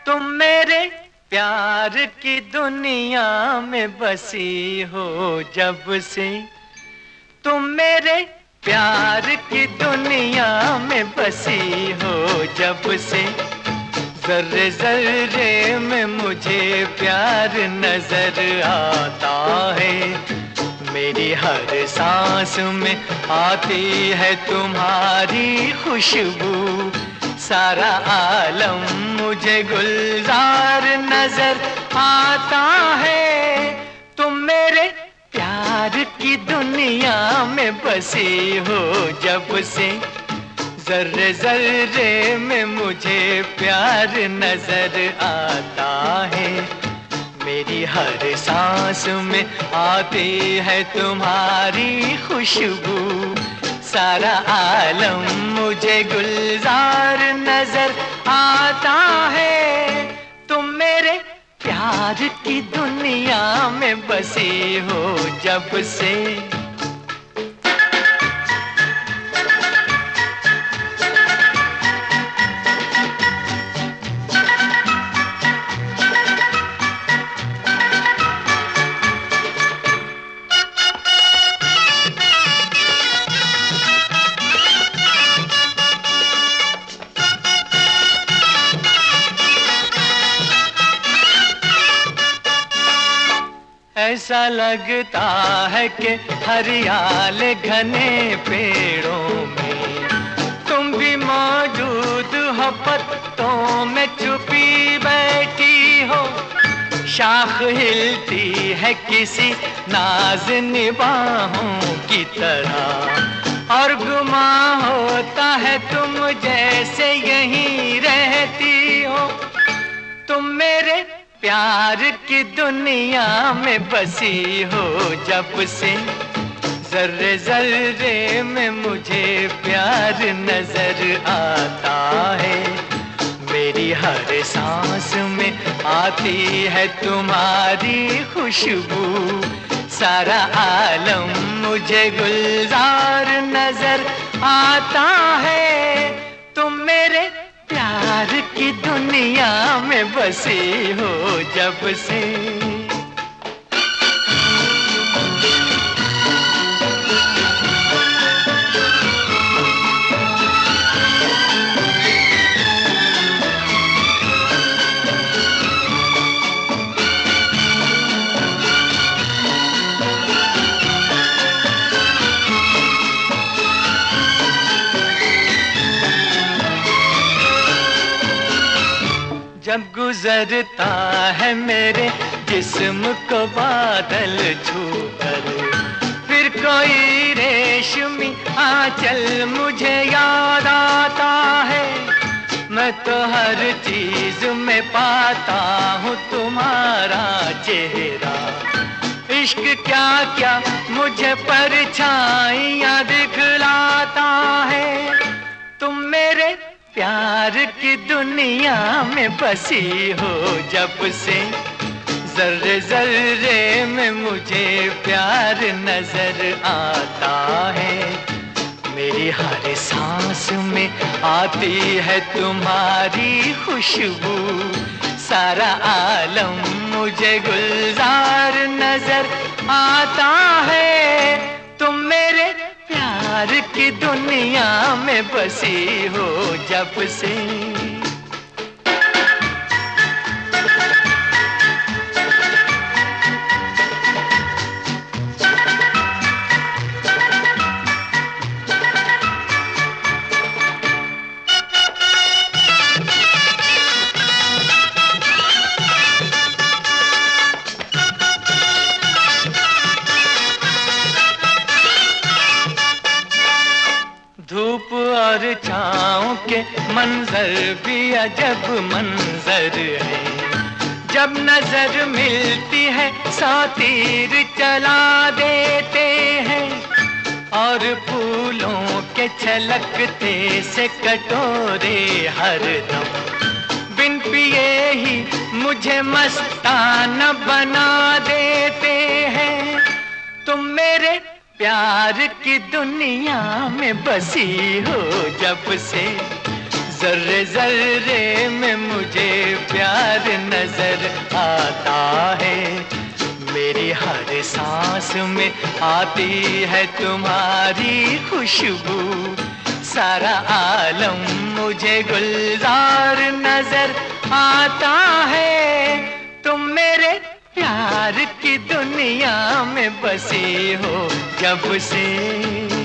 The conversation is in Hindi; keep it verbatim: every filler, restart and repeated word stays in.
तुम मेरे प्यार की दुनिया में बसी हो जब से, तुम मेरे प्यार की दुनिया में बसी हो जब से, जर्रे जर्रे में मुझे प्यार नजर आता है। मेरी हर सांस में आती है तुम्हारी खुशबू, सारा आलम मुझे गुलजार नजर आता है। तुम मेरे प्यार की दुनिया में बसी हो जब से, जर्रे जर्रे में मुझे प्यार नजर आता है। मेरी हर सांस में आती है तुम्हारी खुशबू, सारा आलम मुझे गुलजार नजर आता है। तुम मेरे प्यार की दुनिया में बसी हो जब से। ऐसा लगता है कि हरियाले घने पेड़ों में तुम भी मौजूद हो, पत्तों में छुपी बैठी हो। शाख हिलती है किसी नाज निबाहों की तरह, और गुमा होता है तुम जैसे यहीं रहती हो। तुम मेरे प्यार की दुनिया में बसी हो जब से, जर्रे जर्रे में मुझे प्यार नजर आता है। मेरी हर सांस में आती है तुम्हारी खुशबू, सारा आलम मुझे गुलजार नजर आता है। तुम मेरे प्यार की दुनिया में बसी हो जब से। जब गुजरता है मेरे जिस्म को बादल छूकर, फिर कोई रेशमी आंचल मुझे याद आता है। मैं तो हर चीज में पाता हूँ तुम्हारा चेहरा, इश्क क्या क्या मुझे परछाइयाँ दिखलाता है। तुम मेरे प्यार की दुनिया में बसी हो जब से, जर्रे जर्रे में मुझे प्यार नजर आता है। मेरी हर सांस में आती है तुम्हारी खुशबू, सारा आलम मुझे गुलजार नजर आता है। तुम मेरे प्यार की दुनिया में बसी हो जब से। धूप और छाँव के मंजर भी अजब मंजर है, जब नजर मिलती है सौ तीर चला देते हैं। और फूलों के छलकते से कटोरे हरदम बिन पिए ही मुझे मस्ताना बना देते हैं। तुम मेरे प्यार की दुनिया में बसी हो जब से, जर्रे जर्रे में मुझे प्यार नजर आता है। मेरी हर सांस में आती है तुम्हारी खुशबू, सारा आलम मुझे गुलजार नजर आता है। तुम मेरे प्यार की दुनिया में बसी हो जब से।